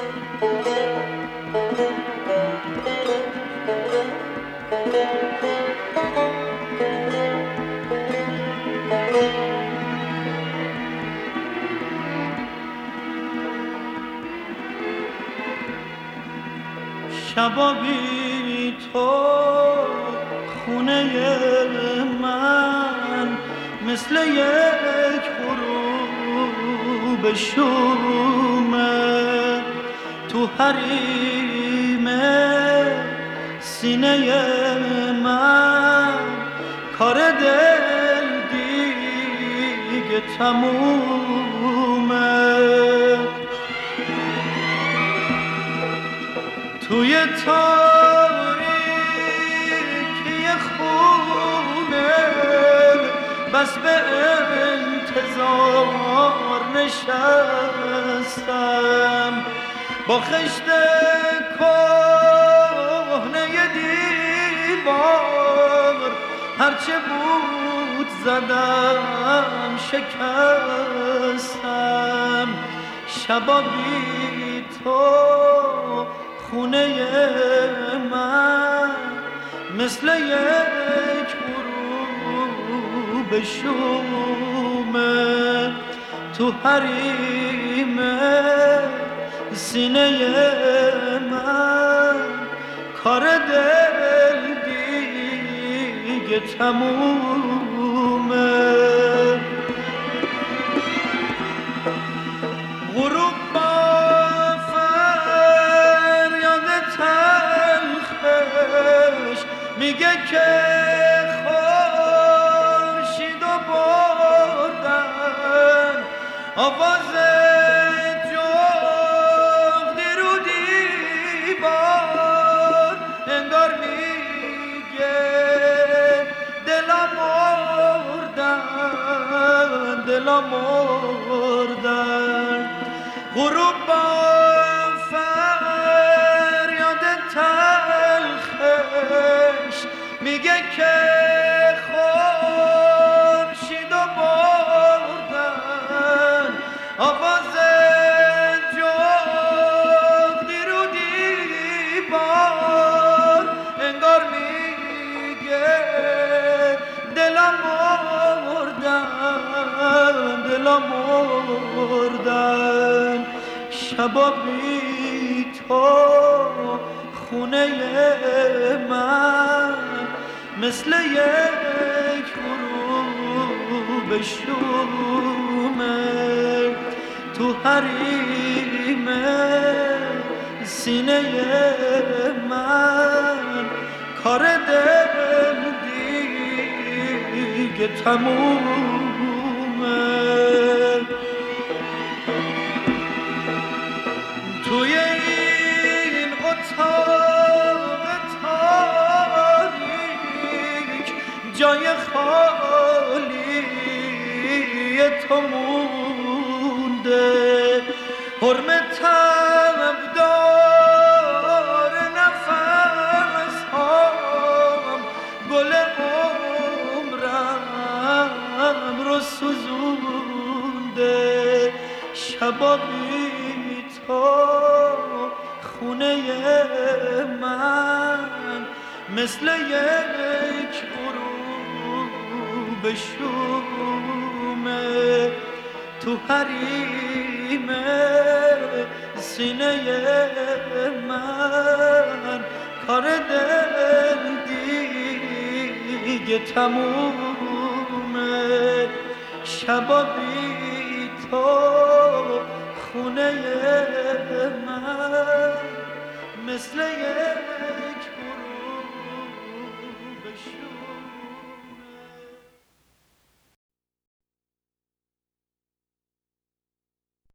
شبا بی تو خونه من مثل یک غروب شومه، تو حریم سینه من کار دل دیگه تمومه. توی تاریکی خونه بس به انتظار نشستم، با خشت کهنه دیوار هرچه بود زدم شکستم. شبا بی تو خونه من مثل یک غروب شومه، تو حریم سینه من کار دل دیگه تمومه. غروب میگه که خورشیدو بردن، آواز جغدی رو دیوار انگار میگه دلا مردن، دلا مردن. غروب با فریاد تلخش میگه که خورشیدو بردن، آواز جغدی رو دیوار انگار میگه دلم مردن، دلم مردن. شبا بی تو خونه من مثل یک غروب شومه، تو حریم سینه من کار دل دیگه تمومه. توی این اتاق تاریک جای خالی تو مونده، حرم تبدار نفس هام گل عمرم رو سوزونده. شبا بی تو خونه من مثل یک غروب شومه، تو حریم سینه من کار دل دیگه تمومه. شبا بی تو خونه من مثل یک